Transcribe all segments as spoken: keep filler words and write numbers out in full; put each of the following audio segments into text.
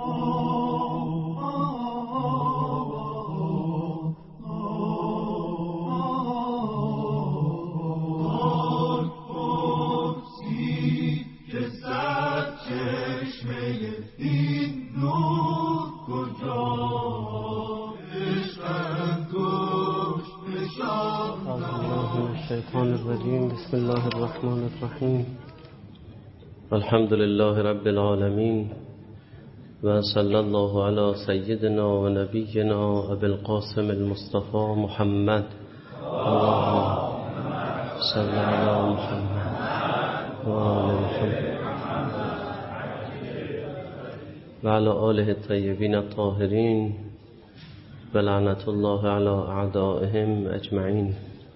بسم الله الرحمن الرحیم الحمد لله رب العالمین و صلی الله علی سیدنا و نبینا ابی القاسم المصطفى محمد اللهم صل علی محمد و آل محمد و علی آله الطیبین الطاهرین و لعنت الله علی اعدائهم اجمعین.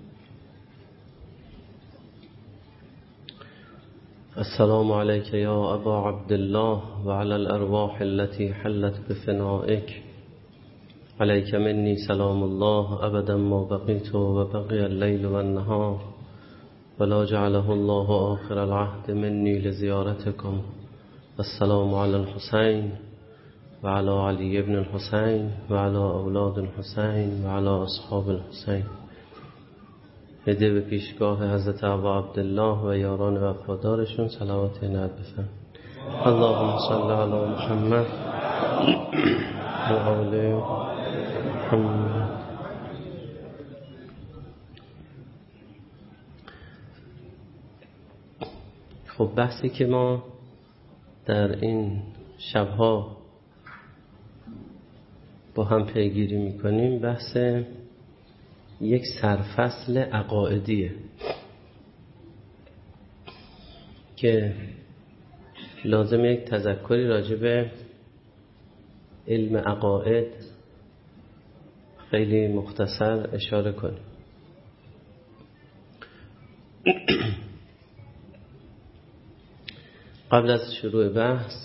السلام عليك يا أبا عبد الله وعلى الأرواح التي حلت بفنائك عليك مني سلام الله أبدا ما بقيت وبقي الليل والنهار ولا جعله الله آخر العهد مني لزيارتكم. السلام على الحسين وعلى علي بن الحسين وعلى أولاد الحسين وعلى أصحاب الحسين. هدیه به پیشگاه حضرت ابا عبدالله و یاران وفادارشون صلوات عنایت بفرمایید. اللهم صل علی محمد و آل محمد. خب بحثی که ما در این شبها با هم پیگیری میکنیم بحث یک سرفصل عقائدیه که لازم یک تذکری راجع به علم عقاید خیلی مختصر اشاره کنیم. قبل از شروع بحث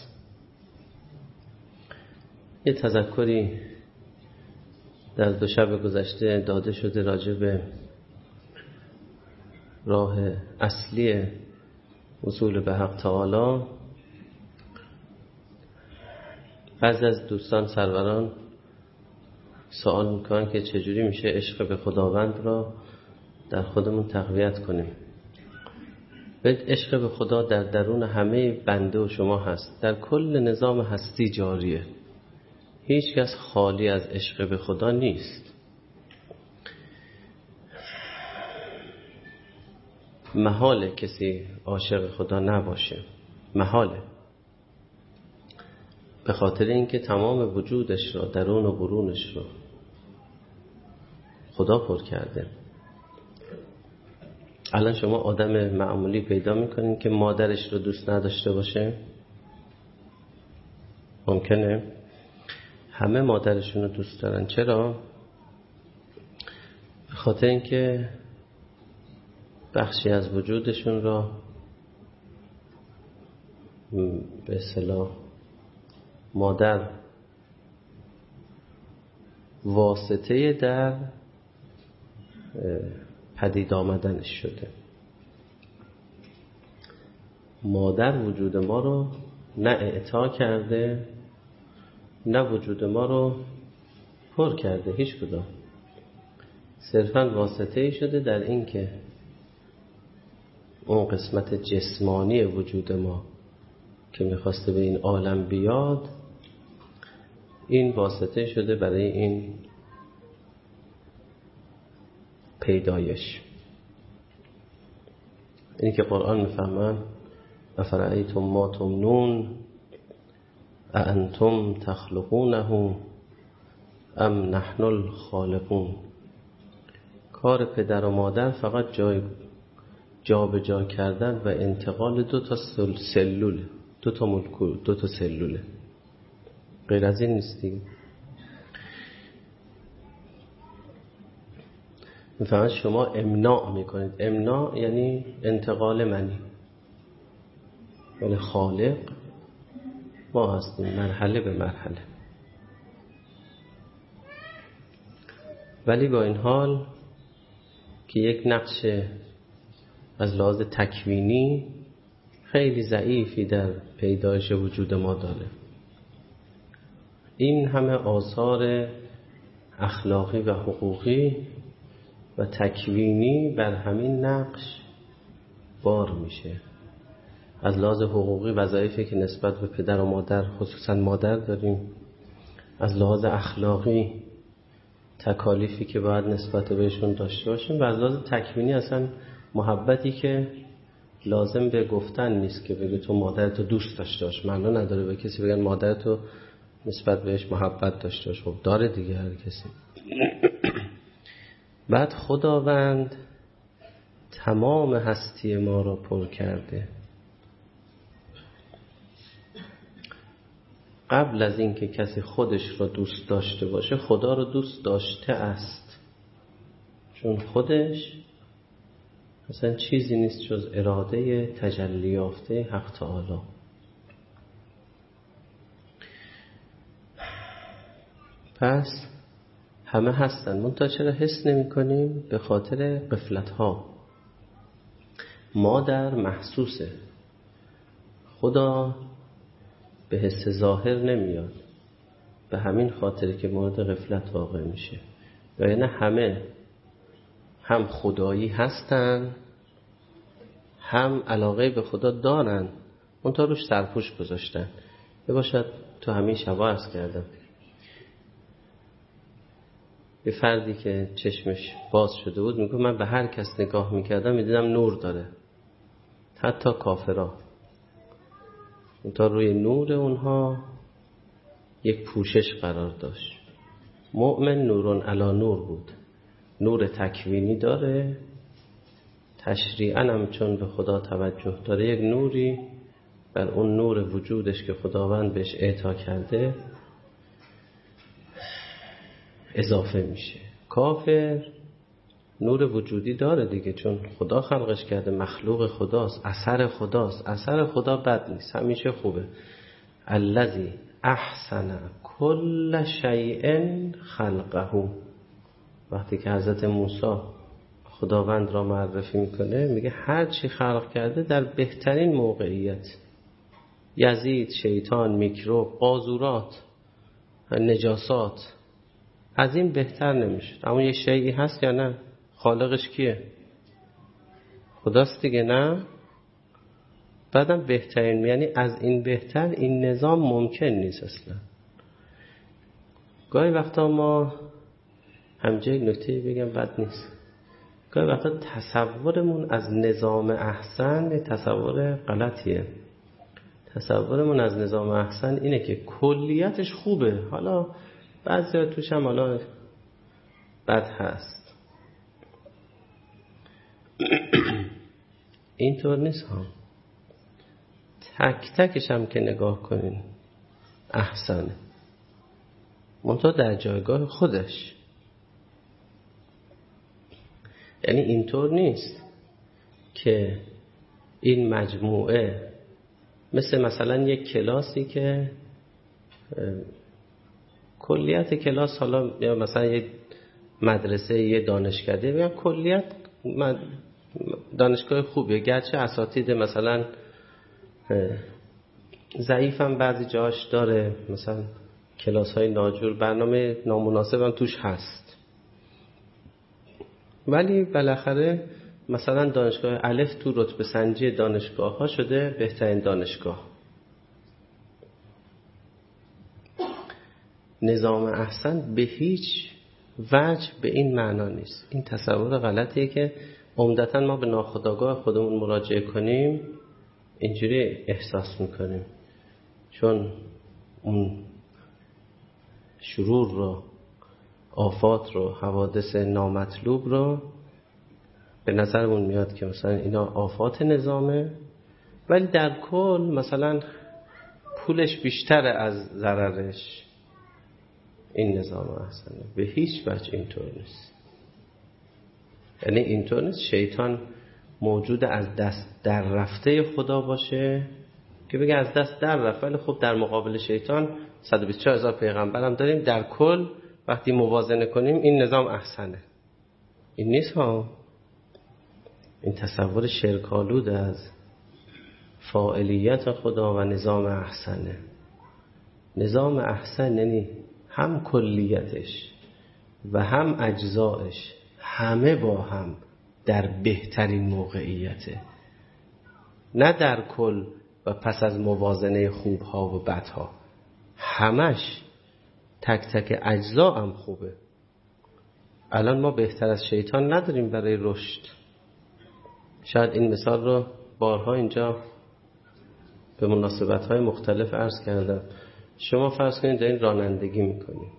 یک تذکری در دو شب گذشته داده شده راجع به راه اصلی وصول به حق تعالی. بعضی از دوستان سروران سوال میکنن که چجوری میشه عشق به خداوند را در خودمون تقویت کنیم. به عشق به خدا در درون همه بنده و شما هست، در کل نظام هستی جاریه. هیچ کس خالی از عشق به خدا نیست. محاله کسی عاشق خدا نباشه، محاله، به خاطر اینکه تمام وجودش را، درون و برونش را خدا پر کرده. الان شما آدم معمولی پیدا میکنین که مادرش رو دوست نداشته باشه؟ ممکنه؟ همه مادرشون رو دوست دارن. چرا؟ به خاطر اینکه بخشی از وجودشون را به اصطلاح مادر واسطه در پدید آمدنش شده. مادر وجود ما رو نه اعطا کرده نه وجود ما رو پر کرده، هیچ کدام. صرفاً واسطه‌ای شده در این که اون قسمت جسمانی وجود ما که میخواسته به این عالم بیاد، این واسطه شده برای این پیدایش. این که قرآن میفهمن افرأیتم ما تمنون اانتم تخلقونه ام نحن الخالقون. کار پدر و مادر فقط جای جا به جا کردن و انتقال دو تا سلول، دو تا مولکول، دو تا سلوله، غیر از این نیستی. میفهمید شما امناع میکنید. امناع یعنی انتقال منی، ولی خالق ما هستیم مرحله به مرحله. ولی با این حال که یک نقش از لحاظ تکوینی خیلی ضعیفی در پیدایش وجود ما داره. این همه آثار اخلاقی و حقوقی و تکوینی بر همین نقش بار میشه. از لحاظ حقوقی وظایفی که نسبت به پدر و مادر، خصوصا مادر داریم، از لحاظ اخلاقی تکالیفی که باید نسبت بهشون داشته باشیم، و از لحاظ تکوینی اصلا محبتی که لازم به گفتن نیست که بگه تو مادرتو دوست داشته باش. معنا نداره به کسی بگن مادرتو نسبت بهش محبت داشته باش. خب داره دیگه هر کسی. بعد خداوند تمام هستی ما را پر کرده. قبل از این که کسی خودش را دوست داشته باشه، خدا را دوست داشته است، چون خودش مثلا چیزی نیست جز اراده تجلی یافته حق تعالی. پس همه هستن، منتها چرا حس نمی کنیم؟ به خاطر غفلت ها. ما در محسوسه، خدا به حس ظاهر نمیاد، به همین خاطر که مورد غفلت واقع میشه. و یعنی همه هم خدایی هستن، هم علاقه به خدا دارن، اون تا روش سرپوش گذاشتن. یه باشد تو همین شبا عرض کردم، یه فردی که چشمش باز شده بود میگه من به هر کس نگاه میکردم میدیدم نور داره، حتی کافرها. اون تا روی نور اونها یک پوشش قرار داشت. مؤمن نورون علی نور بود، نور تکوینی داره، تشریعاً هم چون به خدا توجه داره یک نوری بر اون نور وجودش که خداوند بهش اعطا کرده اضافه میشه. کافر نور وجودی داره دیگه، چون خدا خلقش کرده، مخلوق خداست، اثر خداست. اثر خدا بد نیست، همیشه خوبه. الذی احسن کل شیء خلقه. وقتی که حضرت موسی خداوند را معرفی میکنه میگه هر چی خلق کرده در بهترین موقعیت. یزید، شیطان، میکروب، قاذورات، نجاسات، از این بهتر نمیشه. اما یه شیئی هست یا نه؟ خالقش کیه؟ خداست دیگه، نه؟ بعدم بهترین، یعنی از این بهتر این نظام ممکن نیست اصلا. گاهی وقتا ما همجای نکته بگم بد نیست، گاهی وقتا تصورمون از نظام احسن تصور غلطیه. تصورمون از نظام احسن اینه که کلیتش خوبه، حالا بعضی توش هم حالا بد هست. اینطور نیست ها. تک تکش هم که نگاه کنین احسنه، منتها در جایگاه خودش. یعنی اینطور نیست که این مجموعه مثل مثلا یک کلاسی که کلیت کلاس، حالا یا مثلا یک مدرسه، یه دانشکده، یا کلیت دانشگاه خوبیه، گرچه اساتید مثلا ضعیف هم بعضی جاش داره، مثلا کلاس های ناجور، برنامه نامناسب هم توش هست، ولی بالاخره مثلا دانشگاه الف تو رتبه سنجی دانشگاه ها شده بهترین دانشگاه. نظام احسن به هیچ وجه به این معنا نیست. این تصور غلطیه که عمدتاً ما به ناخودآگاه خودمون مراجعه کنیم اینجوری احساس میکنیم، چون اون شرور رو، آفات رو، حوادث نامطلوب رو به نظرمون میاد که مثلا اینا آفات نظامه، ولی در کل مثلا پولش بیشتر از ضررش. این نظام احسنه. به هیچ وجه اینطور نیست. یعنی اینطور نیست شیطان موجود از دست در رفته خدا باشه که بگه از دست در رفت، ولی خب در مقابل شیطان صد و بیست و چهار هزار پیغمبر هم داریم. در کل وقتی موازنه کنیم این نظام احسنه. این نیست ها. این تصور شرک‌آلود از فاعلیت خدا و نظام احسنه. نظام احسن یعنی هم کلیتش و هم اجزایش همه با هم در بهترین موقعیته، نه در کل و پس از موازنه خوبها و بدها، همش تک تک اجزا هم خوبه. الان ما بهتر از شیطان نداریم برای رشد. شاید این مثال رو بارها اینجا به مناسبت‌های مختلف عرض کردم. شما فرض کنید دارین رانندگی میکنید،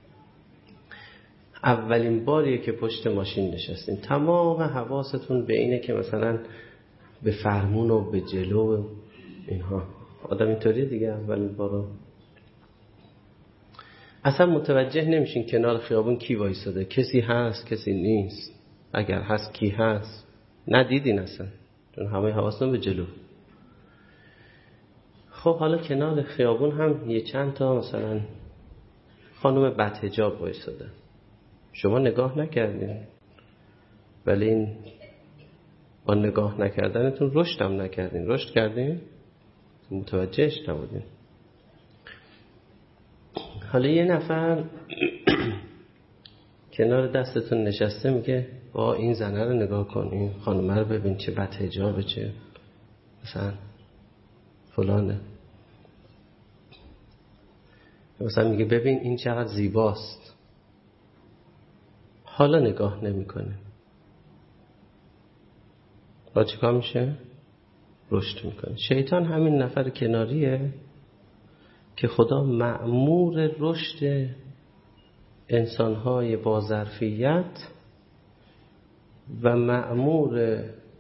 اولین باریه که پشت ماشین نشستین، تمام حواستون به اینه که مثلا به فرمون و به جلو و اینها. آدم اینطوری دیگه اولین بارا اصلا متوجه نمیشین کنار خیابون کی وایساده، کسی هست کسی نیست، اگر هست کی هست ندیدین اصلا، چون همه حواستون به جلو. خب حالا کنار خیابون هم یه چند تا مثلا خانم بدحجاب وایساده، شما نگاه نکردین، ولی این با نگاه نکردنتون رشد هم نکردین. رشد کردین؟ متوجهش نبودین. حالا یه نفر کنار دستتون نشسته میگه با این زنه رو نگاه کن، این خانمه رو ببین چه بدحجابه، چه مثلا فلانه، مثلا میگه ببین این چقدر زیباست. حالا نگاه نمیکنه، با چیکار میشه؟ رشد میکنه. شیطان همین نفر کناریه که خدا مأمور رشد انسانهای با ظرفیت و مأمور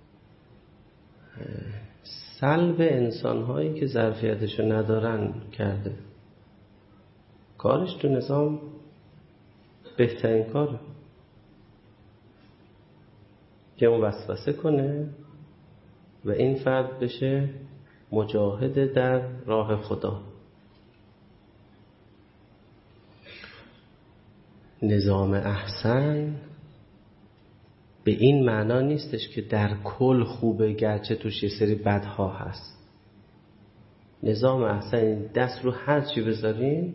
سلب انسانهایی که ظرفیتشو ندارن کرده. کارش تو نظام بهترین کاره که اون وسوسه کنه و این فرد بشه مجاهد در راه خدا. نظام احسن به این معنا نیستش که در کل خوبه گرچه توش یه سری بدها هست. نظام احسن دست رو هر چی بذارین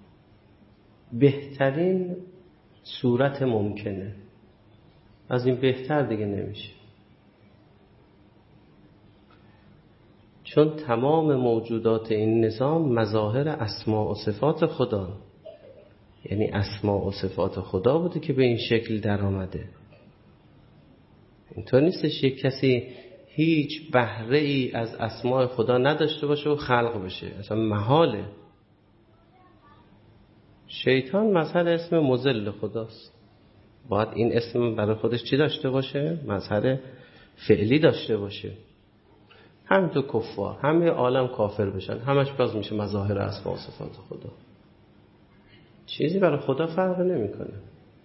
بهترین صورت ممکنه، از این بهتر دیگه نمیشه. چون تمام موجودات این نظام مظاهر اسماء و صفات خدا، یعنی اسماء و صفات خدا بوده که به این شکل در آمده. اینطور نیستش یک کسی هیچ بهره ای از اسماء خدا نداشته باشه و خلق بشه، اصلا محاله. شیطان مظهر اسم مضل خداست، باید این اسم برای خودش چی داشته باشه؟ مظهر فعلی داشته باشه. هم تو کفار همه عالم کافر بشن، همش باز میشه مظاهر اسماء و صفات خدا، چیزی برای خدا فرق نمیکنه.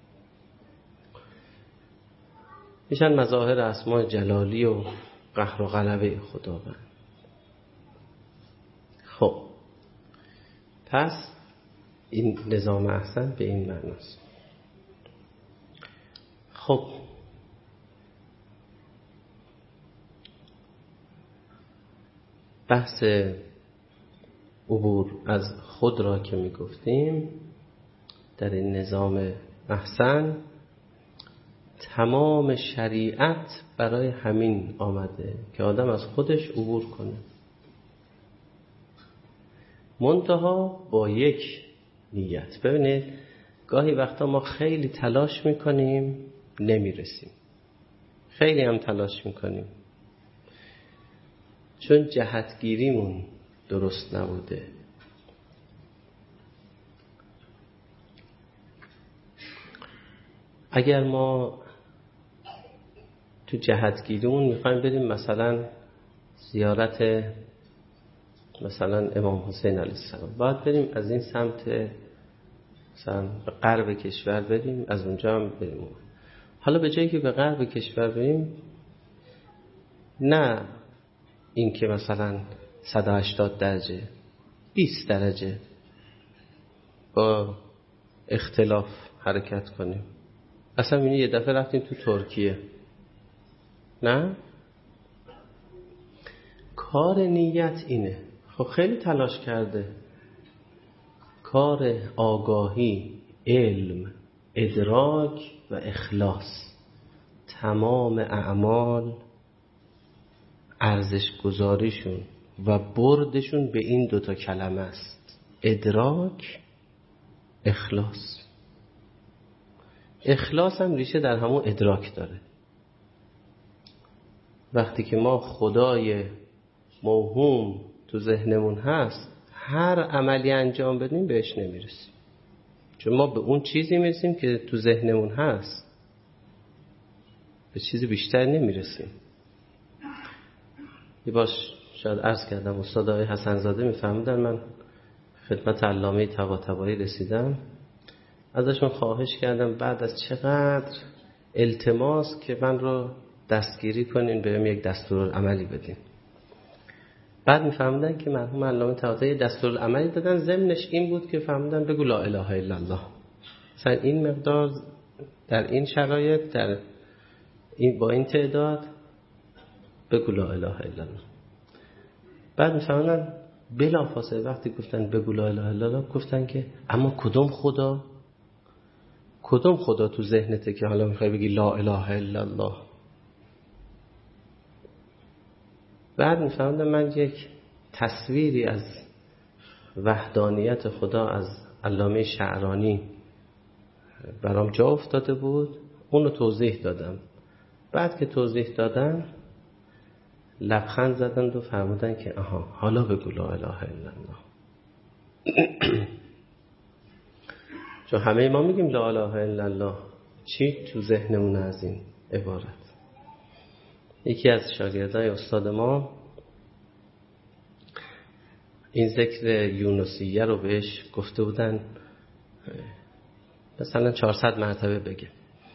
میشن مظاهر اسماء جلالی و قهر و غلبه خداوند. خب پس این نظام احسن به این معناست. خب بحث عبور از خود را که می گفتیم در این نظام احسن، تمام شریعت برای همین آمده که آدم از خودش عبور کنه، منتها با یک نیت. ببینید گاهی وقتا ما خیلی تلاش میکنیم نمیرسیم، خیلی هم تلاش میکنیم چون جهتگیریمون درست نبوده. اگر ما تو جهتگیریمون میخوایم بریم مثلا زیارت مثلا امام حسین علیه السلام، باید بریم از این سمت مثلا به غرب کشور بریم، از اونجا هم بریم. حالا به جایی که به غرب کشور بریم، نه این که مثلا صد و هشتاد درجه بیست درجه با اختلاف حرکت کنیم. اصلا اینو یه دفعه رفتیم تو ترکیه، نه کار نیت اینه. خب خیلی تلاش کرده، کار آگاهی، علم، ادراک و اخلاص. تمام اعمال ارزش گذاریشون و بردشون به این دوتا کلمه است: ادراک، اخلاص. اخلاص هم ریشه در همون ادراک داره. وقتی که ما خدای موهوم تو ذهنمون هست، هر عملی انجام بدیم بهش نمیرسیم، چون ما به اون چیزی میرسیم که تو ذهنمون هست، به چیزی بیشتر نمیرسیم. یه باش شاید عرض کردم استاد آقای حسن زاده میفهمیدن، من خدمت علامه طباطبایی رسیدم، ازشون خواهش کردم بعد از چقدر التماس که من رو دستگیری کنین، بهم یک دستورالعملی بدین. بعد میفهمیدن که مرحوم علامه طباطبایی دستورالعملی دادن، ضمنش این بود که فهمیدن بگو لا اله الا الله. مثلا این مقدار در این شرایط، در این با این تعداد بگو لا اله الا الله. بعد میفهمیدن بلافاصله وقتی گفتن بگو لا اله الا الله، گفتن که اما کدوم خدا؟ کدوم خدا تو ذهنته که حالا میخوای بگی لا اله الا الله؟ بعد میفهمیدم من یک تصویری از وحدانیت خدا از علامه شعرانی برام جا افتاده بود، اونو توضیح دادم. بعد که توضیح دادم لبخند زدند و فرمودن که آها حالا بگو لا اله الا الله. چون همه ما میگیم لا اله الا الله، چی تو ذهنمون از این عبارت؟ یکی از شاگردای استاد ما این ذکر یونسیه رو بهش گفته بودن مثلا چهارصد مرتبه بگه.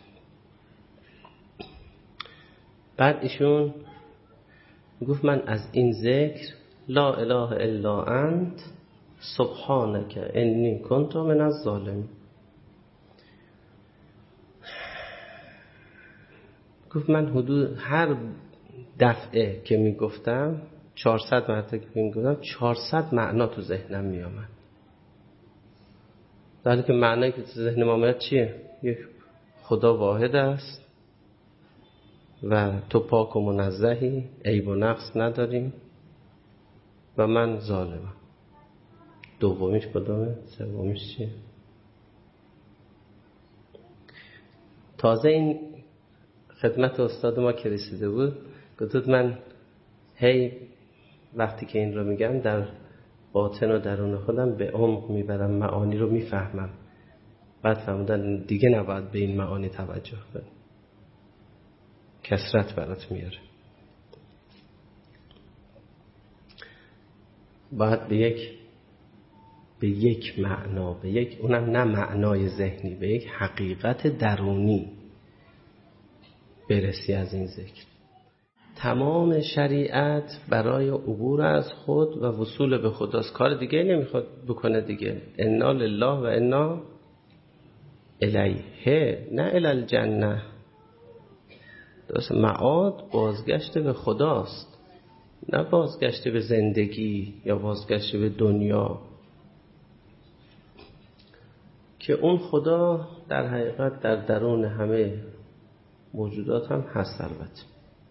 بعد ایشون گفت من از این ذکر لا اله الا انت سبحانک انی کنت من الظالمین، گفت من حدود هر دفعه که میگفتم چهارصد مرتبه که میگفتم چهارصد معنا تو ذهنم میامد. در حالی که معنایی که تو ذهن ما میاد چیه؟ یک خدا واحد است و تو پاک و منزهی، عیب و نقص نداریم و من ظالمم. دومیش کدومه؟ سومیش چیه؟ تازه این خدمت استاد ما که رسیده بود گفتود من هی وقتی که این رو میگم در باطن و درون خودم به عمق میبرم، معانی رو میفهمم. بعد فهمیدن دیگه نباید به این معانی توجه کنی، کسرت برات میاره. باید به یک به یک معنا، به یک اونم نه معنای ذهنی، به یک حقیقت درونی برسی از این ذکر. تمام شریعت برای عبور از خود و وصول به خداست، کار دیگه نمیخواد بکنه دیگه. انا لله و انا الیه، نه الی الجنه. درست، معاد بازگشت به خداست، نه بازگشت به زندگی یا بازگشت به دنیا، که اون خدا در حقیقت در درون همه موجودات هم هست البته.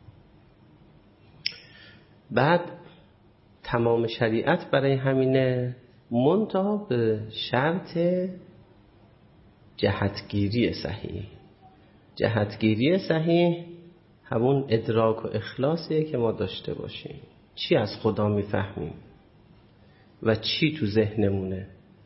بعد تمام شریعت برای همینه، منتها به شرط جهتگیری صحیح. جهتگیری صحیح همون ادراک و اخلاصیه که ما داشته باشیم، چی از خدا میفهمیم و چی تو ذهنمونه.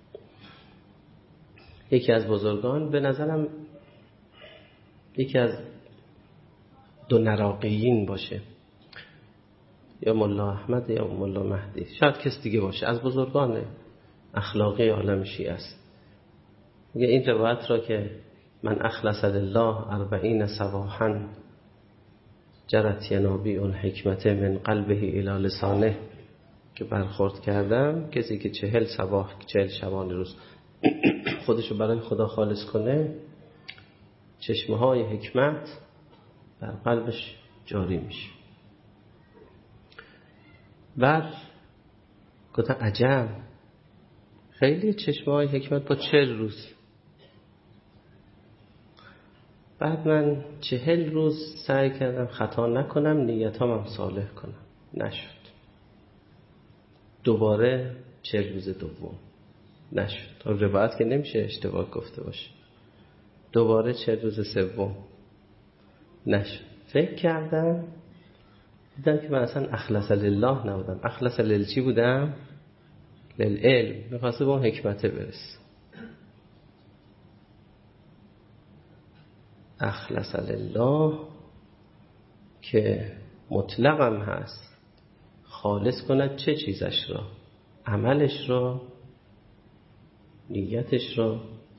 یکی از بزرگان، به نظرم یکی از دو نراقیین باشه، یا ملا احمد یا ملا مهدی، شاید کس دیگه باشه، از بزرگان اخلاقی عالم شیعه است. میگه این روایت را که من اخلص لله اربعین صباحا جرت ینابیع الحکمت من قلبه الی لسانه که برخورد کردم، کسی که چهل صباح چهل شبانه روز خودشو برای خدا خالص کنه، چشمه های حکمت در قلبش جاری میشه. بعد گفتن عجب، خیلی چشمه‌های حکمت با چهل روز. بعد من چهل روز سعی کردم خطا نکنم، نیتام هم صالح کنم، نشد. دوباره چهل روز دوم نشد. روایت که نمیشه اشتباه گفته باشه. دوباره چهل روز سوم نشد. فکر کردم دیدم که من اصلا اخلص لله نبودم. اخلص للچی بودم؟ للعلم. میخواسته به اون حکمته برس. اخلص لله که مطلقم هست، خالص کند چه چیزش را؟ عملش را، نیتش را،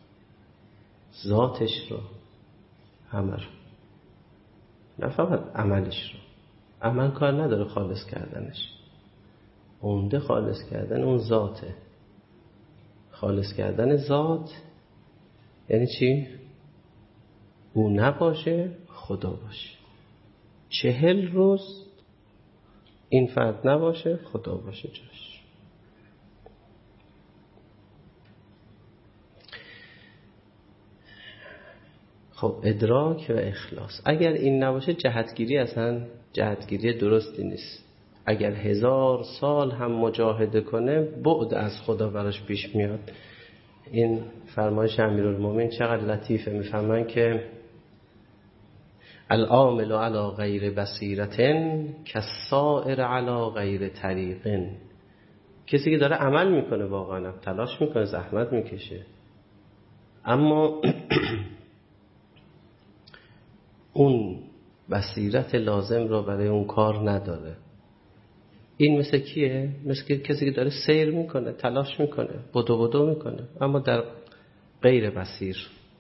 ذاتش را، همه را. نه فقط عملش را. عمل کار نداره خالص کردنش. عمده خالص کردن اون ذاته. خالص کردن ذات یعنی چی؟ او نباشه خدا باشه. چهل روز این فرد نباشه خدا باشه جاش. خب ادراک و اخلاص اگر این نباشه جهتگیری اصلا جهتگیری درستی نیست. اگر هزار سال هم مجاهده کنه بعد از خدا براش پیش میاد. این فرمایش امیرالمومنین چقدر لطیفه. میفهمن که العامل علی غیر بصیرة کالسائر علی غیر طریق. کسی که داره عمل میکنه واقعا تلاش میکنه، زحمت میکشه، اما اون بصیرت لازم رو برای اون کار نداره. این مثل کیه؟ مثل کسی که داره سیر میکنه، تلاش میکنه، بدو بدو میکنه، اما در غیر بصیر.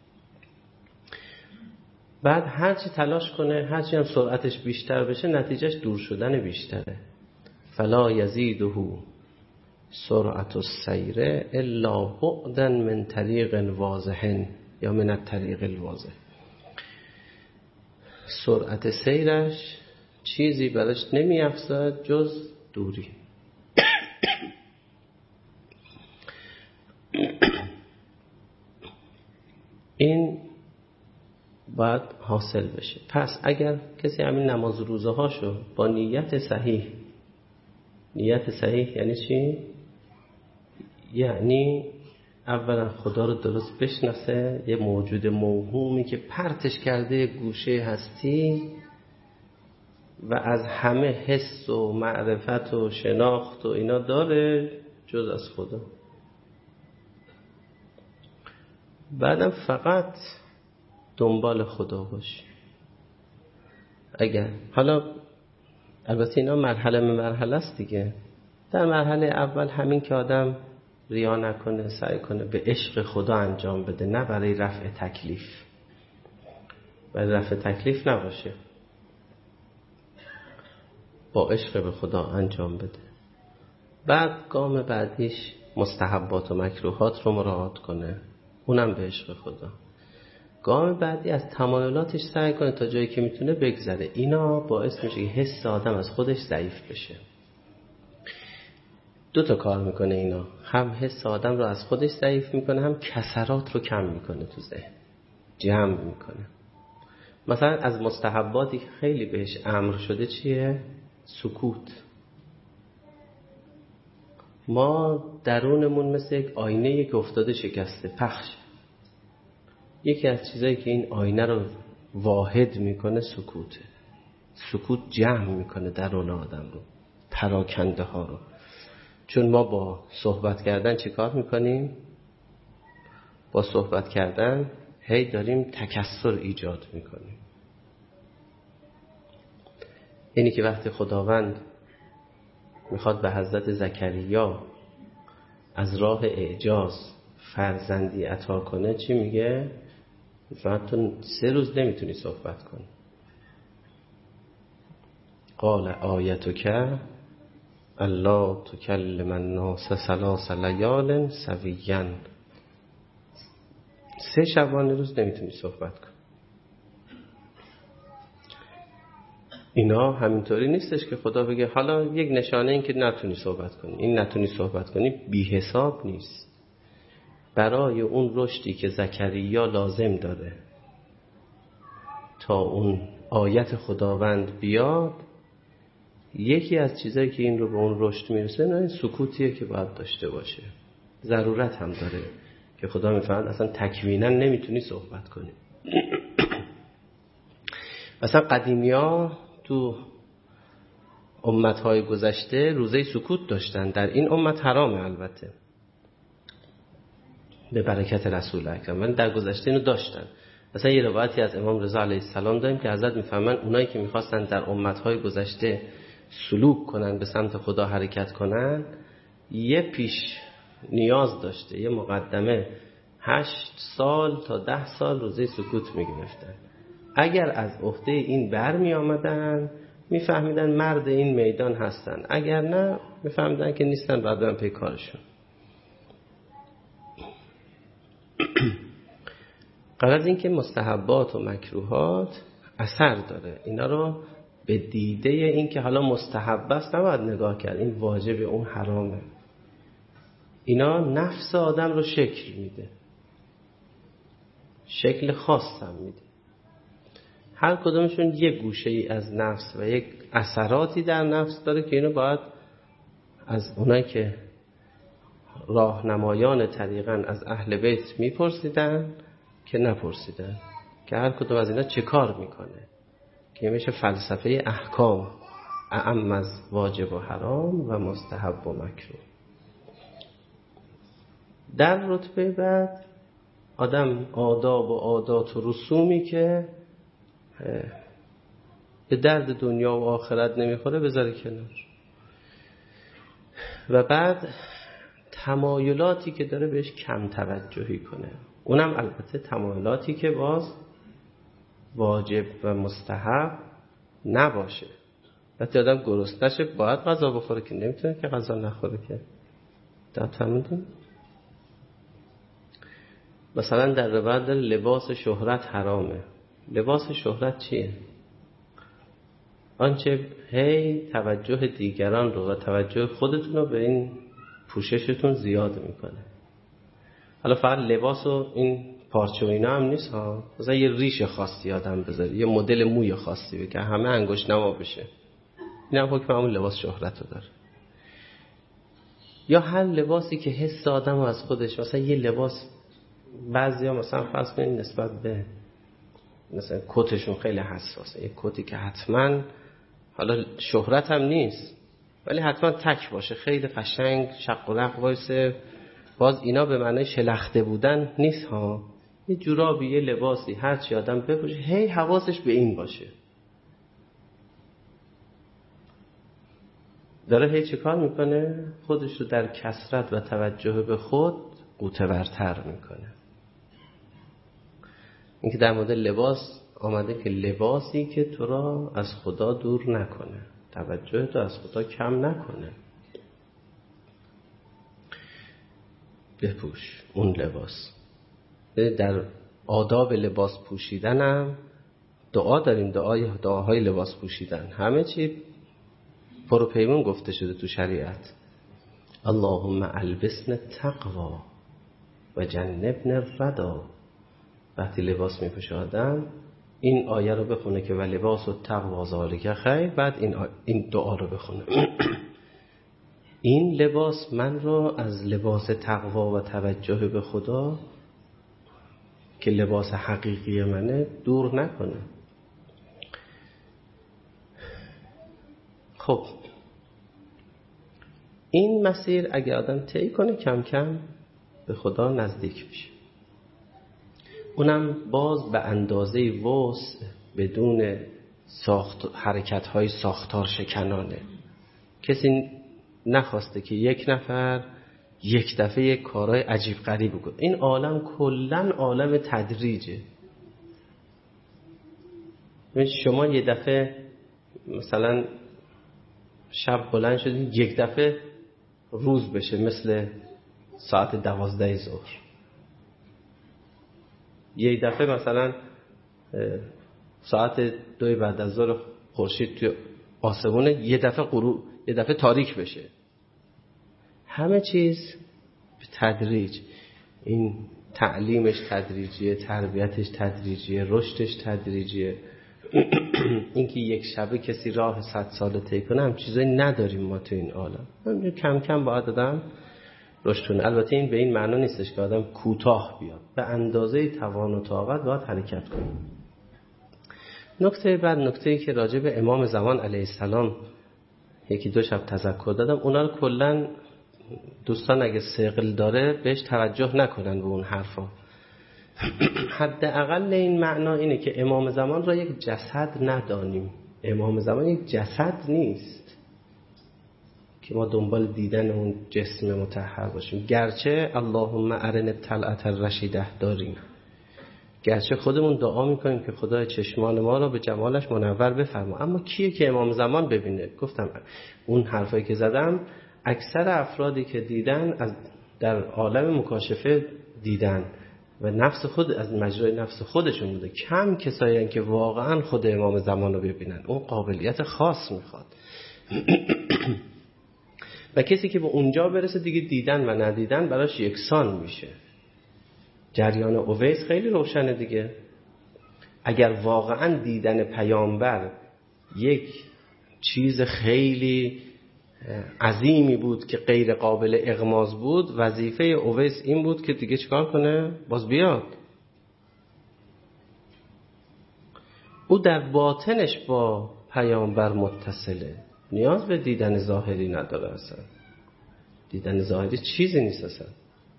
بعد هرچی تلاش کنه، هرچی هم سرعتش بیشتر بشه، نتیجهش دور شدن بیشتره. فلا یزیده سرعت السیر الا بعدا من طریق واضح یا من الطریق الواضح. سرعت سیرش چیزی براش نمی افزاید جز دوری. این باید حاصل بشه. پس اگر کسی همین نماز روزه هاشو با نیت صحیح، نیت صحیح یعنی چی؟ یعنی اولا خدا رو درست بشناسه، یه موجود موهومی که پرتش کرده گوشه هستی و از همه حس و معرفت و شناخت و اینا داره جز از خدا. بعدم فقط دنبال خدا باشی. اگر حالا البته اینا مرحله به مرحله است دیگه. در مرحله اول همین که آدم ریا نکنه، سعی کنه به عشق خدا انجام بده، نه برای رفع تکلیف. برای رفع تکلیف نباشه، با عشق به خدا انجام بده. بعد گام بعدیش مستحبات و مکروهات رو مراعات کنه، اونم به عشق خدا. گام بعدی از تمایلاتش سعی کنه تا جایی که میتونه بگذره. اینا باعث میشه که حس آدم از خودش ضعیف بشه. دو تا کار میکنه اینا، هم حس آدم رو از خودش ضعیف میکنه، هم کسرات رو کم میکنه تو ذهن، جمع میکنه. مثلا از مستحباتی که خیلی بهش امر شده چیه؟ سکوت. ما درونمون مثل یک آینه که افتاده شکسته، پخش. یکی از چیزایی که این آینه رو واحد میکنه سکوته. سکوت جمع میکنه درون آدم رو، پراکنده ها رو. چون ما با صحبت کردن چی کار میکنیم؟ با صحبت کردن هی داریم تکثر ایجاد میکنیم. اینی که وقتی خداوند میخواد به حضرت زکریا از راه اعجاز فرزندی عطا کنه چی میگه؟ فقط تو سه روز نمیتونی صحبت کنی. قال آیتک الا تکلم الناس ثلاث لیال سویا. سه شبانه روز نمیتونی صحبت کنی. اینا همینطوری نیستش که خدا بگه حالا یک نشانه این که نتونی صحبت کنی. این نتونی صحبت کنی بی حساب نیست. برای اون رشدی که زکریا لازم داره تا اون آیت خداوند بیاد، یکی از چیزایی که این رو به اون رشد میرسه نه سکوتیه که باید داشته باشه. ضرورت هم داره که خدا میفهمد اصلا تکوینا نمیتونی صحبت کنی. مثلا قدیمی ها تو امتهای گذشته روزه سکوت داشتن. در این امت حرامه البته به برکت رسول اکرم، ولی در گذشته اینو داشتن. مثلا یه روایتی از امام رضا علیه السلام داریم که حضرت میفهمن اونایی که میخواستن در امتهای گذشته سلوک کنن، به سمت خدا حرکت کنن، یه پیش نیاز داشته، یه مقدمه هشت سال تا ده سال روزه سکوت میگرفتن. اگر از عهده این بر می آمدن میفهمیدن مرد این میدان هستن، اگر نه میفهمیدن که نیستن، بعد برن پی کارشون. قبل از این که مستحبات و مکروهات اثر داره، اینا رو به دیده این که حالا مستحب است نباید نگاه کرد، این واجب اون حرامه. اینا نفس آدم رو شکل میده، شکل خاص هم میده. هر کدومشون یک گوشه ای از نفس و یک اثراتی در نفس داره که اینو باید از اونایی که راهنمایان طریقاً از اهل بیت میپرسیدن که نپرسیدن که هر کدوم از اینا چه کار میکنه، که میشه فلسفه احکام اعم از واجب و حرام و مستحب و مکروه. در رتبه بعد آدم آداب و عادات و رسومی که به درد دنیا و آخرت نمیخوره بذاره کنار. و بعد تمایلاتی که داره بهش کم توجهی کنه، اونم البته تمایلاتی که باز واجب و مستحب نباشه. وقتی آدم گرسنه شه باید غذا بخوره که نمیتونه که غذا نخوره که. در فهمیدین؟ مثلا در روایت داره لباس شهرت حرامه. لباس شهرت چیه؟ آنچه هی توجه دیگران رو و توجه خودتون رو به این پوششتون زیاد میکنه. حالا فقط لباس و این پارچه و اینا هم نیست ها، مثلا یه ریش خاصی آدم بذاره، یه مدل موی خاصی بکنه همه انگشت نما بشه، این هم حکم همون لباس شهرت رو داره. یا هر لباسی که حس آدم از خودش، مثلا یه لباس بعضی ها مثلا فرض کنید نسبت به مثلا کتشون خیلی حساسه، یه کتی که حتما حالا شهرت هم نیست ولی حتما تک باشه، خیلی قشنگ شق و رق وایسه، باز اینا به معنی شلخته بودن نیست ها، یه جورابی یه لباسی هر چی آدم بپوشه هی حواسش به این باشه، داره هی چه کار میکنه؟ خودش رو در کثرت و توجه به خود قوتورتر میکنه. این که در مورد لباس آمده که لباسی که تو را از خدا دور نکنه، توجه تو از خدا کم نکنه، بپوش اون لباس. در آداب لباس پوشیدن هم دعا داریم، دعای دعاهای لباس پوشیدن، همه چی پرو پیمون گفته شده تو شریعت. اللهم البسنا التقوا و جنبنا الردی. وقتی لباس میپوشه آدم این آیه رو بخونه که و لباس التقوا ذالک خیر، بعد این, آ... این دعا رو بخونه این لباس من رو از لباس تقوا و توجه به خدا که لباس حقیقی منه دور نکنه. خب این مسیر اگه آدم طی کنه کم کم به خدا نزدیک میشه. اونم باز به اندازه وسع، بدون ساخت حرکت‌های ساختار شکنانه. کسی نخواسته که یک نفر یک دفعه یک کارهای عجیب غریب بکنه. این عالم کلاً عالم تدریجه. شما یه دفعه مثلا شب بلند شدید یک دفعه روز بشه مثل ساعت دوازده ظهر، یک دفعه مثلا ساعت دوی بعد از ظهر خورشید توی آسمونه یه دفعه غروب، یه دفعه تاریک بشه. همه چیز به تدریج. این تعلیمش تدریجیه، تربیتش تدریجیه، رشدش تدریجیه. اینکه یک شبه کسی راه صد ساله طی کنه هم چیزایی نداریم ما تو این عالم. کم کم باید آدم رشد کنه. البته این به این معنا نیستش که آدم کوتاه بیاد، به اندازه توان و طاقت باید حرکت کنه. نکته بعد، نکته‌ای که راجع به امام زمان علیه السلام یکی دو شب تذکر دادم، اونا رو کلا دوستان اگه ثقل داره بهش توجه نکنن به اون حرفا. حداقل این معنا اینه که امام زمان را یک جسد ندانیم. امام زمان یک جسد نیست که ما دنبال دیدن اون جسم مطهر باشیم، گرچه اللهم ارنا الطلعة الرشیده داریم، گرچه خودمون دعا میکنیم که خدای چشمان ما را به جمالش منور بفرما، اما کیه که امام زمان ببینه؟ گفتم اون حرفایی که زدم اکثر افرادی که دیدن از در عالم مکاشفه دیدن و نفس خود از مجرای نفس خودشون بوده. کم کسایی هستند که واقعا خود امام زمان رو ببینن. اون قابلیت خاص میخواد. و کسی که به اونجا برسه دیگه دیدن و ندیدن براش یکسان میشه. جریان اویس خیلی روشنه دیگه. اگر واقعا دیدن پیامبر یک چیز خیلی عظیمی بود که غیر قابل اغماض بود، وظیفه اویس این بود که دیگه چیکار کنه؟ باز بیاد. او در باطنش با پیامبر متصله، نیاز به دیدن ظاهری نداره. اصلا دیدن ظاهری چیزی نیست. اصلا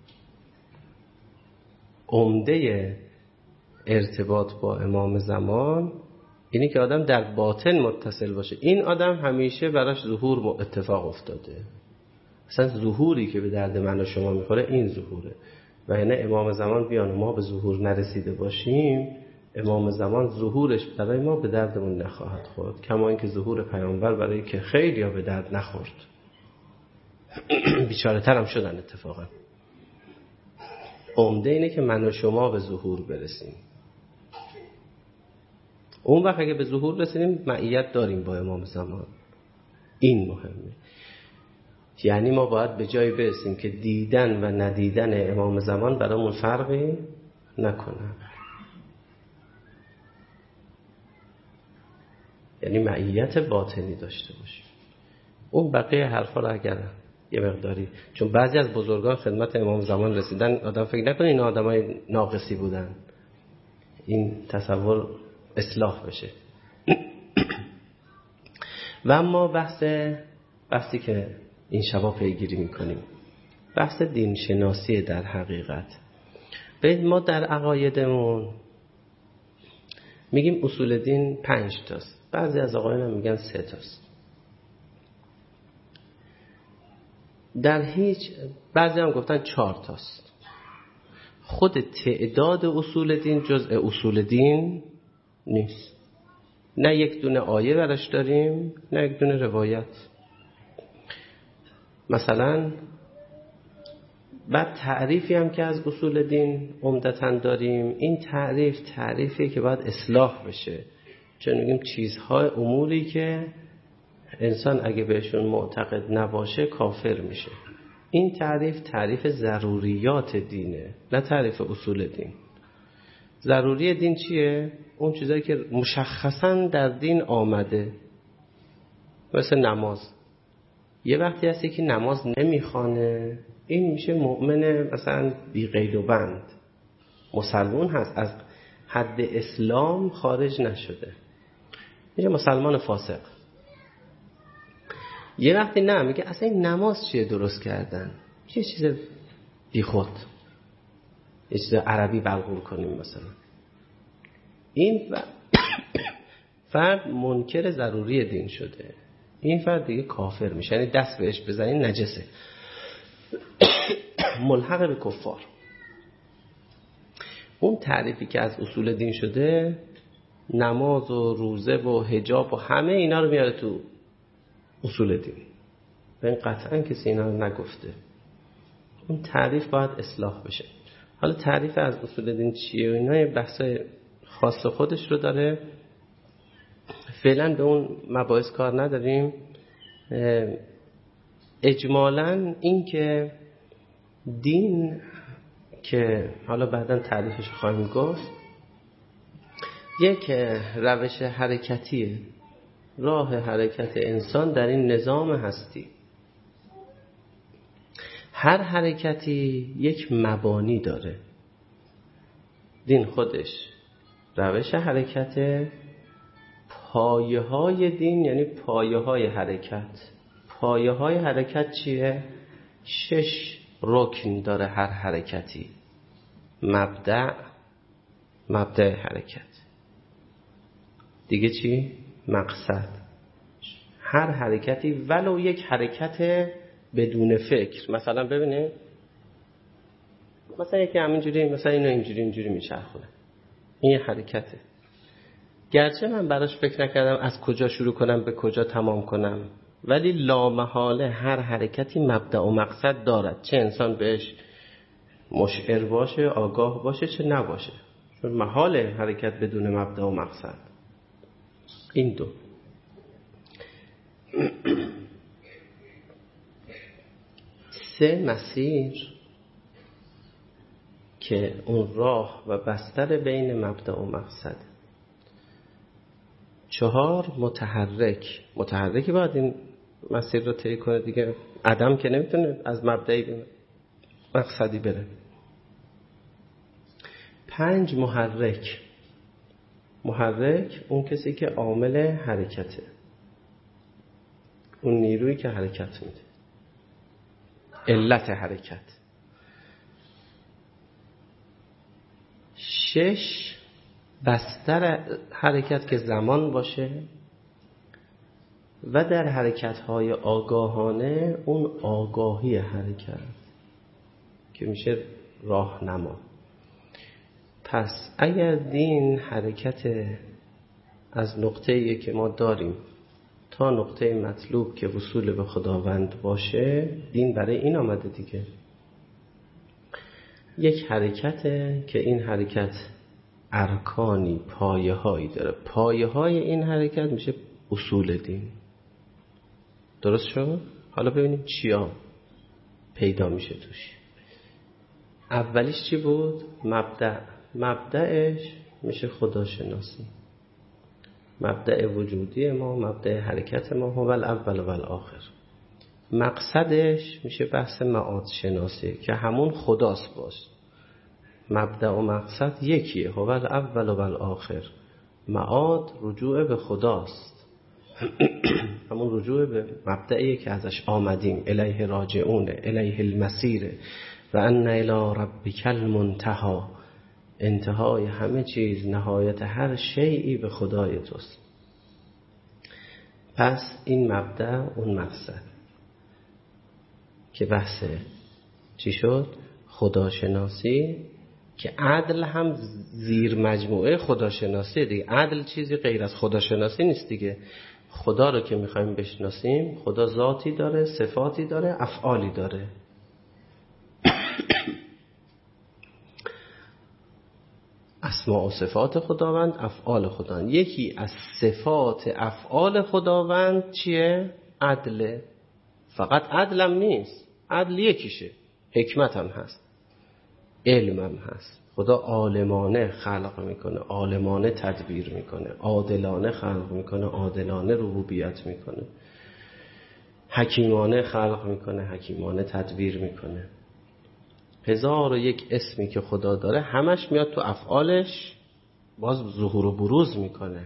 عمده ارتباط با امام زمان اینی که آدم در باطن متصل باشه. این آدم همیشه براش ظهور اتفاق افتاده. اصلا ظهوری که به درد من و شما میخوره این ظهوره. و یعنی امام زمان بیان ما به ظهور نرسیده باشیم، امام زمان ظهورش برای ما به دردمون نخواهد خورد، کما اینکه ظهور پیامبر برای که خیلی ها به درد نخورد. بیچاره تر هم شدن اتفاقا. عمده اینه که من و شما به ظهور برسیم. اون وقت اگه به ظهور رسیدیم معیت داریم با امام زمان. این مهمه. یعنی ما باید به جایی برسیم که دیدن و ندیدن امام زمان برامون فرقی نکنه. یعنی معیت باطنی داشته باشیم. اون بقیه حرفا رو اگر یه مقداری، چون بعضی از بزرگان خدمت امام زمان رسیدن، آدم فکر نکنه اینا آدمای ناقصی بودن. این تصور اصلاح بشه. و اما بحث بحثی که این شبا پیگیری میکنیم، بحث دین شناسی در حقیقت. ببین ما در عقایدمون میگیم اصول دین پنج تاست، بعضی از آقایان میگن سه تاست. در هیچ بعضی هم گفتن چهار تاست. خود تعداد اصول دین جزء اصول دین نیست. نه یک دونه آیه برش داریم، نه یک دونه روایت. مثلا بعد تعریفی هم که از اصول دین عمدتاً داریم، این تعریف تعریفی که باید اصلاح بشه، چون میگیم چیزهای اموری که انسان اگه بهشون معتقد نباشه کافر میشه. این تعریف تعریف ضروریات دینه، نه تعریف اصول دین. ضروری دین چیه؟ اون چیزایی که مشخصاً در دین آمده، مثل نماز. یه وقتی هستی که نماز نمیخوانه، این میشه مؤمن مثلا بی قید و بند، مسلمان هست، از حد اسلام خارج نشده، میشه مسلمان فاسق. یه وقتی نه، میگه اصلا این نماز چیه درست کردن، یه چیز بی خود، یه چیز عربی بلغور کنیم مثلا. این فرد منکر ضروری دین شده، این فرد دیگه کافر میشه، یعنی دست بهش بزنین نجسه، ملحق به کفار. اون تعریفی که از اصول دین شده، نماز و روزه و حجاب و همه اینا رو میاره تو اصول دین. به این قطعا کسی اینا رو نگفته. اون تعریف باید اصلاح بشه. حالا تعریف از اصول دین چیه و اینا یه بحث خاص خودش رو داره. فعلا به اون مباحث کار نداریم. اجمالاً این که دین که حالا بعداً تعریفش خواهیم گفت، یک روش حرکتیه، راه حرکت انسان در این نظام هستی. هر حرکتی یک مبانی داره. دین خودش روش حرکت، پایه های دین یعنی پایه های حرکت. پایه های حرکت چیه؟ شش رکن داره هر حرکتی. مبدأ، مبدأ حرکت. دیگه چی؟ مقصد. هر حرکتی ولو یک حرکت بدون فکر، مثلا ببینه مثلا یکی همینجوری، مثلا اینو اینجوری اینجوری میچرخونه، این یه حرکته. گرچه من براش فکر نکردم از کجا شروع کنم به کجا تمام کنم، ولی لامحاله هر حرکتی مبدأ و مقصد دارد، چه انسان بهش مشعر باشه، آگاه باشه، چه نباشه، چون محاله حرکت بدون مبدأ و مقصد. این دو. سه مسیر که اون راه و بستر بین مبدأ و مقصد. چهار متحرک. متحرکی باید این مسیر رو طی کنه دیگه، عدم که نمیتونه از مبدأی به مقصدی بره. پنج محرک. محرک اون کسی که عامل حرکته، اون نیرویی که حرکت میده، علت حرکت. شش بستر حرکت که زمان باشه و در حرکت‌های آگاهانه اون آگاهی حرکت که میشه راهنما. پس اگر دین حرکت از نقطه‌ای که ما داریم تا نقطه مطلوب که وصول به خداوند باشه، دین برای این آمده دیگه. یک حرکته که این حرکت ارکانی، پایه هایی داره. پایه های این حرکت میشه اصول دین. درست شد؟ حالا ببینیم چیا پیدا میشه توش. اولیش چی بود؟ مبدأ. مبدأش میشه خداشناسی. مبدأ وجودی ما، مبدأ حرکت ما هو الاول و الاخر. مقصدش میشه بحث معاد شناسی که همون خداست. باش مبدأ و مقصد یکیه، هو الاول و الاخر. معاد رجوع به خداست، همون رجوع به مبدأیه که ازش آمدیم. الیه راجعون، الیه المسیر و ان الی ربک المنتهی. انتهای همه چیز، نهایت هر شیئی به خدای توست. پس این مبدأ اون مقصد که بحث چی شد؟ خداشناسی، که عدل هم زیر مجموعه خداشناسی دیگه. عدل چیزی غیر از خداشناسی نیست دیگه. خدا رو که میخوایم بشناسیم، خدا ذاتی داره، صفاتی داره، افعالی داره. اسماء و صفات خداوند، افعال خداوند. یکی از صفات افعال خداوند چیه؟ عدله. فقط عدلم نیست، عدل یکیشه، حکمت هم هست، علم هم هست. خدا عالمانه خلق میکنه، عالمانه تدبیر میکنه، عادلانه خلق میکنه، عادلانه ربوبیت میکنه، حکیمانه خلق میکنه، حکیمانه تدبیر میکنه. هزار و یک اسمی که خدا داره همش میاد تو افعالش باز ظهور و بروز میکنه.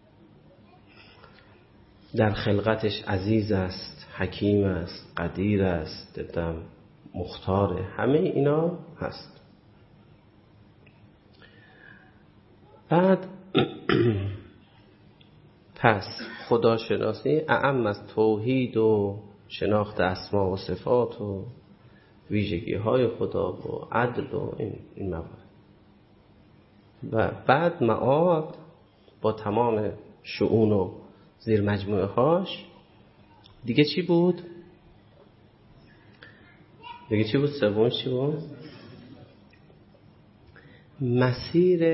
در خلقتش عزیز است، حکیم است، قدیر است، دم مختاره، همه اینا هست. بعد پس خداشناسی اعم از توحید و شناخت اسما و صفات و ویژگی های خدا و عدل و این, این موارد. و بعد معاد با تمام شؤون و زیر مجموعه هاش دیگه چی بود؟ دیگه چی بود؟ سومش چی بود؟ مسیر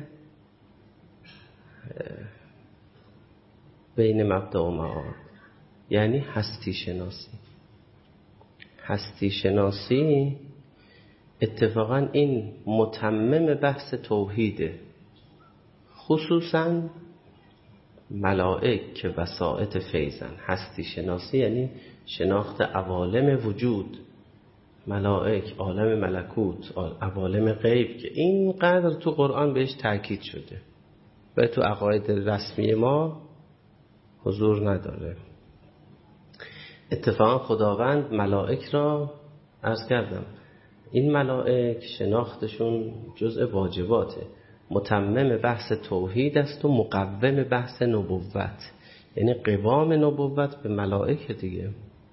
بین مبدأ و معاد، یعنی هستی شناسی. هستی شناسی اتفاقا این متمم بحث توحیده، خصوصا ملائک که وسائط فیضن. هستی شناسی یعنی شناخت عوالم وجود، ملائک، عالم ملکوت، عوالم غیب که اینقدر تو قرآن بهش تاکید شده و تو عقاید رسمی ما حضور نداره. اتفاقا خداوند ملائک را عرض کردم این ملائک شناختشون جزء واجباته، متمم بحث توحید است و مقوم بحث نبوت، یعنی قوام نبوت به ملائک دیگه.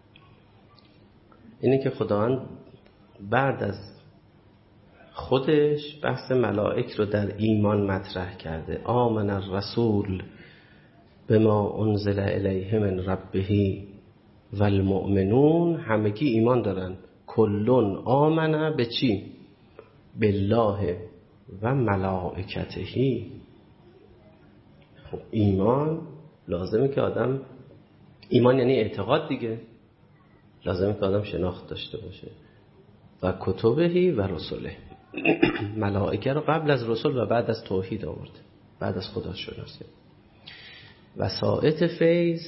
اینه که خداوند بعد از خودش بحث ملائک رو در ایمان مطرح کرده. آمن الرسول بما انزل الیه من ربه و المؤمنون، همگی ایمان دارن. کلون آمنه به چی؟ بالله و ملائکته. خب ایمان لازمه که آدم، ایمان یعنی اعتقاد دیگه، لازمه که آدم شناخت داشته باشه. و کتبهی و رسوله، ملائکه رو قبل از رسول و بعد از توحید آورد، بعد از خدا شناسی. وسائط فیض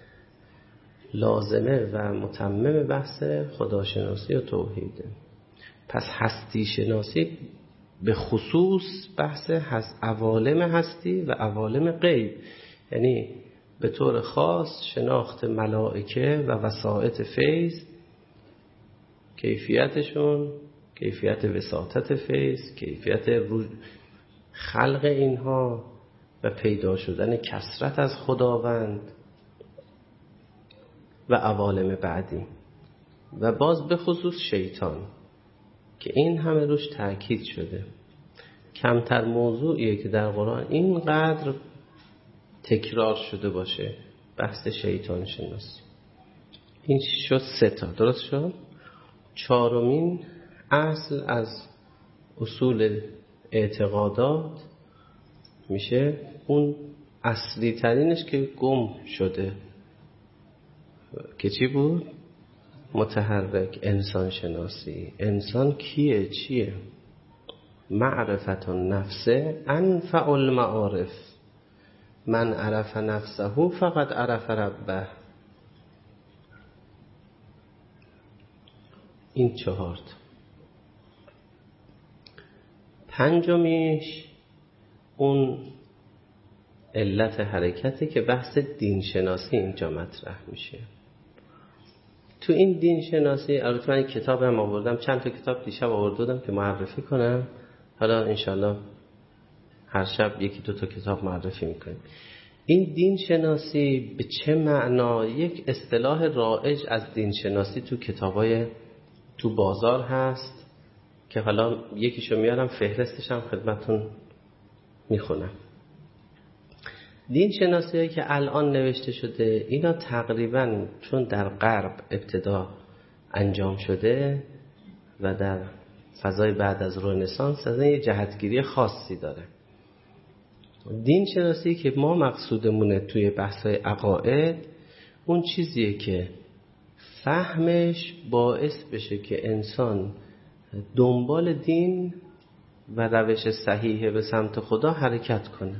لازمه و متمم بحث خداشناسی و توحیده. پس هستی شناسی به خصوص بحث هست عوالم هستی و عوالم غیب، یعنی به طور خاص شناخت ملائکه و وسائط فیض، کیفیتشون، کیفیت وساطت فیض، کیفیت خلق اینها و پیدا شدن کثرت از خداوند و عوالم بعدی. و باز به خصوص شیطان که این همه روش تأکید شده. کمتر موضوعیه که در قرآن اینقدر تکرار شده باشه بحث شیطان شناسی. این شد سه تا، درست شد؟ چهارمین اصل از اصول اعتقادات میشه اون اصلی ترینش که گم شده که چی بود؟ متحرک، انسان شناسی. انسان کیه؟ چیه؟ معرفت النفس انفع المعارف، من عرف نفسه فقط عرف ربه. این چهار تا. پنجمیش اون علت حرکتی که بحث دین شناسی اینجا مطرح میشه. تو این دین شناسی البته من کتاب هم آوردم، چند تا کتاب دیشب آوردم که معرفی کنم، حالا انشالله هر شب یکی دو تا کتاب معرفی میکنیم. این دین شناسی به چه معنا؟ یک اصطلاح رایج از دین شناسی تو کتابای تو بازار هست که حالا یکیشو میارم، فهرستش هم خدمتون میخونم. دین شناسی هایی که الان نوشته شده اینا تقریبا چون در غرب ابتدا انجام شده و در فضای بعد از رنسانس از یه جهتگیری خاصی داره. دین شناسی که ما مقصودمونه توی بحث‌های عقاید اون چیزیه که فهمش باعث بشه که انسان دنبال دین و روش صحیح به سمت خدا حرکت کنه.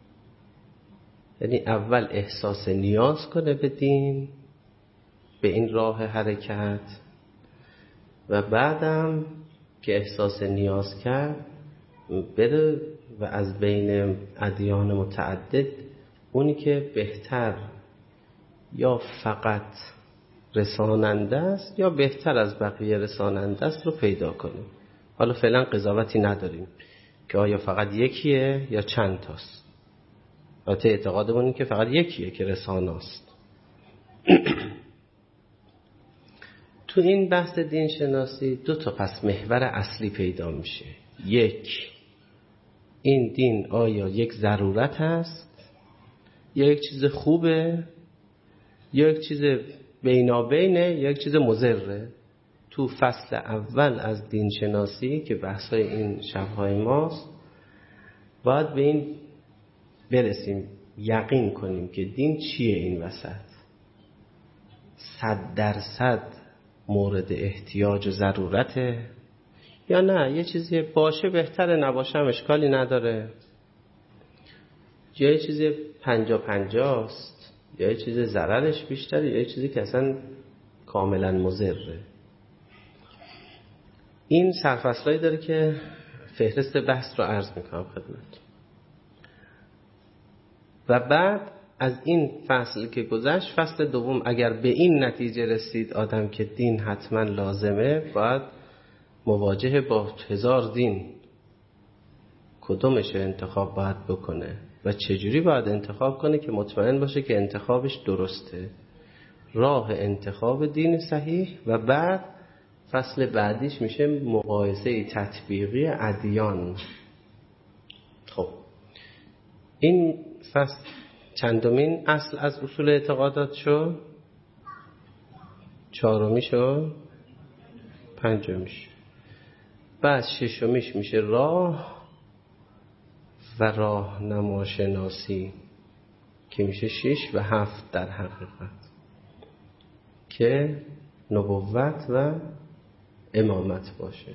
یعنی اول احساس نیاز کنه به دین، به این راه حرکت، و بعدم که احساس نیاز کرد بره و از بین ادیان متعدد اونی که بهتر یا فقط رساننده است یا بهتر از بقیه رساننده است رو پیدا کنیم. حالا فعلا قضاوتی نداریم که آیا فقط یکیه یا چند تاست. البته اعتقادمون این که فقط یکیه که رسانه است. تو این بحث دین شناسی دو تا پس محور اصلی پیدا میشه. یک، این دین آیا یک ضرورت هست یا یک چیز خوبه یا یک چیز بینابینه یا یک چیز مضره. تو فصل اول از دین شناسی که بحثای این شبهای ماست باید به این برسیم، یقین کنیم که دین چیه این وسط، صد درصد مورد احتیاج و ضرورته یا نه یه چیزی باشه بهتره، نباشه هم اشکالی نداره، یا یه چیزی پنجا پنجاست، یا یه چیزی ضررش بیشتره، یا یه چیزی که اصلا کاملا مضره. این سرفصلایی داره که فهرست بحث رو عرض میکنم خدمت. و بعد از این فصل که گذشت، فصل دوم اگر به این نتیجه رسید آدم که دین حتما لازمه، باید مواجهه با هزار دین کدومش انتخاب باید بکنه و چجوری باید انتخاب کنه که مطمئن باشه که انتخابش درسته، راه انتخاب دین صحیح. و بعد فصل بعدیش میشه مقایسه تطبیقی ادیان. خب این فصل چندمین اصل از اصول اعتقادات شو؟ چهارمی شو؟ پنجمیش. بعد ششمیش میشه راه و راه نماشناسی که میشه شش و هفت در حقیقت، که نبوت و امامت باشه.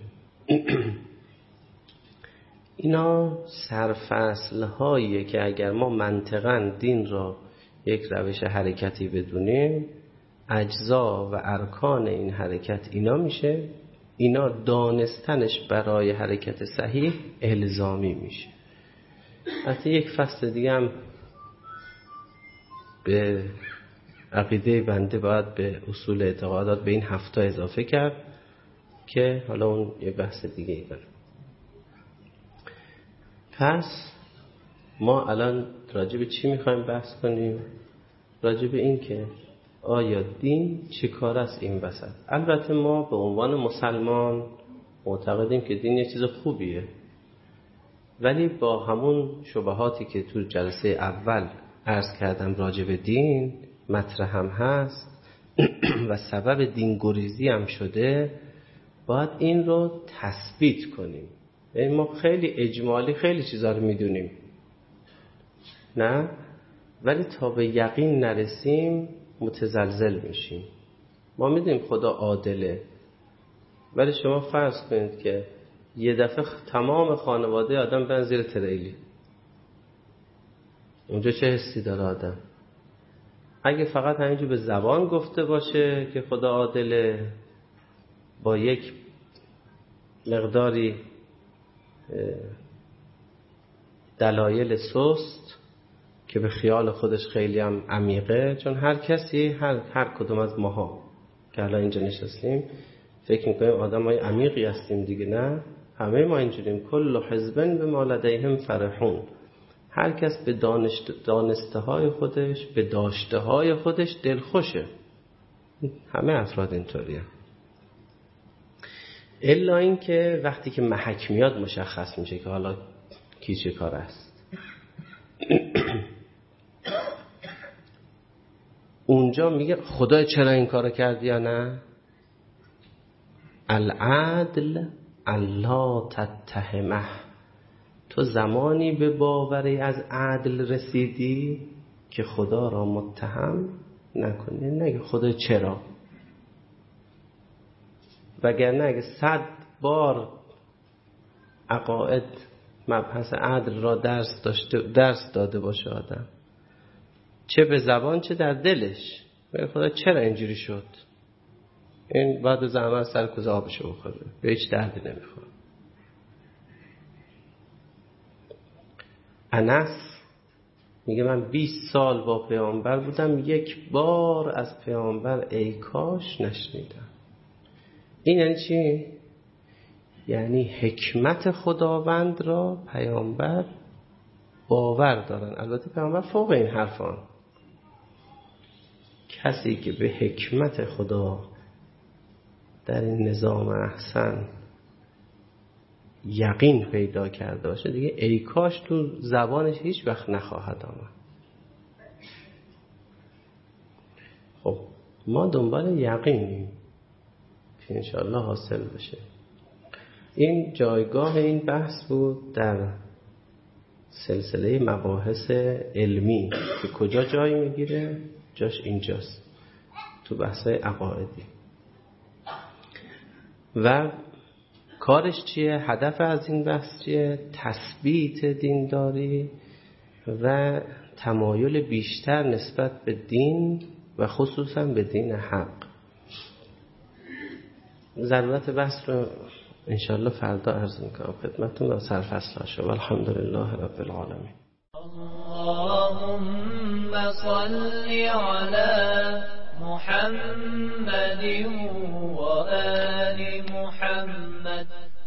اینا سرفصل هاییه که اگر ما منطقاً دین را یک روش حرکتی بدونیم، اجزا و ارکان این حرکت اینا میشه. اینا دانستنش برای حرکت صحیح الزامی میشه. حتی یک فصل دیگه هم به عقیده بنده باید به اصول اعتقادات به این هفته اضافه کرد که حالا اون یه بحث دیگه ای داره. پس ما الان راجع به چی میخوایم بحث کنیم؟ راجع به این که آیا دین چه کار است این وسط. البته ما به عنوان مسلمان معتقدیم که دین یه چیز خوبیه، ولی با همون شبهاتی که تو جلسه اول عرض کردم راجع به دین مطرح هم هست و سبب دین گریزی هم شده، باید این رو تثبیت کنیم. یعنی ما خیلی اجمالی خیلی چیزا رو میدونیم، نه، ولی تا به یقین نرسیم متزلزل میشیم. ما میدونیم خدا عادله، ولی شما فرض کنید که یه دفعه تمام خانواده آدم برن زیر تریلی، اونجا چه حسی داره آدم؟ اگه فقط همینجور به زبان گفته باشه که خدا عادله، با یک مقداری دلایل سست که به خیال خودش خیلی هم عمیقه، چون هر کسی هر, هر کدوم از ماها که الان اینجا نشستیم فکر میکنیم آدم های عمیقی هستیم دیگه، نه؟ همه ما اینجوریم. کل حزبن به ما لدیهم فرحون. هر کس به دانسته های خودش، به داشته های خودش دلخوشه. همه افراد اینطوریه، الا این که وقتی که محک میاد مشخص میشه که حالا کی چه کار است. اونجا میگه خدا چرا این کارو کردی یا نه؟ العدل الا تتهمه. تو زمانی به باوری از عدل رسیدی که خدا را متهم نکنی. نگه خدا چرا، وگرنه اگه صد بار عقاید مبحث عدل را درس داشته درس داده باشه آدم، چه به زبان چه در دلش، بگه خدا چرا اینجوری شد، این بعد زحمت سر کوزه آبشو بخوره، به هیچ دردی نمیخوره. انس میگه من بیست سال با پیامبر بودم، یک بار از پیامبر ای کاش نشنیدم. این یعنی چی؟ یعنی حکمت خداوند را پیامبر باور دارن. البته پیامبر فوق این حرفان، کسی که به حکمت خدا در این نظام احسن یقین پیدا کرده باشه دیگه ای کاش تو زبانش هیچ وقت نخواهد آمد. خب ما دنبال یقینیم که انشاءالله حاصل بشه. این جایگاه این بحث بود در سلسله مباحث علمی که کجا جای میگیره؟ جاش اینجاست، تو بحث عقائدی. و کارش چیه؟ هدف از این بحث چیه؟ تثبیت دینداری و تمایل بیشتر نسبت به دین و خصوصا به دین حق. ضرورت بحث رو انشاءالله فردا عرض میکنم خدمتتون و سرفصل والحمدلله رب العالمین. اللهم صل على محمد